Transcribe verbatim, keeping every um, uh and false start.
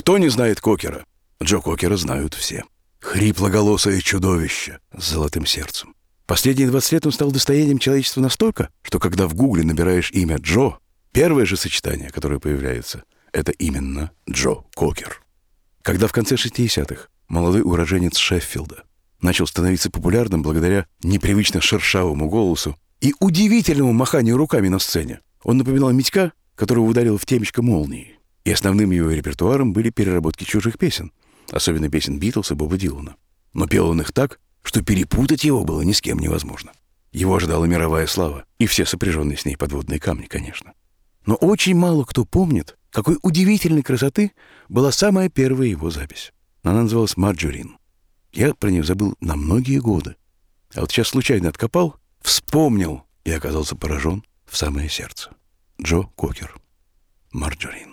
Кто не знает Кокера? Джо Кокера знают все. Хриплоголосое чудовище с золотым сердцем. Последние двадцать лет он стал достоянием человечества настолько, что когда в Гугле набираешь имя Джо, первое же сочетание, которое появляется, это именно Джо Кокер. Когда в конце шестидесятых молодой уроженец Шеффилда начал становиться популярным благодаря непривычно шершавому голосу и удивительному маханию руками на сцене, он напоминал Митька, которого ударил в темечко молнией. И основным его репертуаром были переработки чужих песен, особенно песен Битлз и Боба Дилана. Но пел он их так, что перепутать его было ни с кем невозможно. Его ожидала мировая слава, и все сопряженные с ней подводные камни, конечно. Но очень мало кто помнит, какой удивительной красоты была самая первая его запись. Она называлась «Марджорин». Я про нее забыл на многие годы. А вот сейчас случайно откопал, вспомнил и оказался поражен в самое сердце. Джо Кокер. «Марджорин».